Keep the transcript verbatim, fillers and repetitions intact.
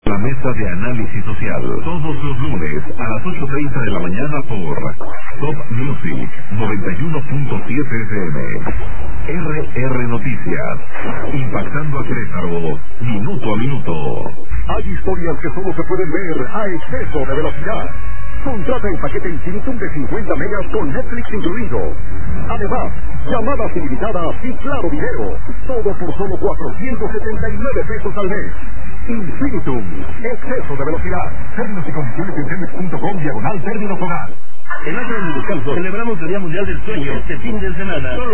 La mesa de análisis social, todos los lunes a las ocho treinta de la mañana por Top Music noventa y uno punto siete F M. R R Noticias, impactando a Querétaro, minuto a minuto. Hay historias que solo se pueden ver a exceso de velocidad. Contrata el paquete infinitum de cincuenta megas con Netflix incluido. Además, llamadas ilimitadas y claro video. Todo por solo cuatrocientos setenta y nueve pesos al mes. Infinitum, exceso de velocidad. Términos y condiciones en telmex punto com diagonal términos hogar. En Atlas de Descanso celebramos el Día Mundial del Sueño este fin de semana.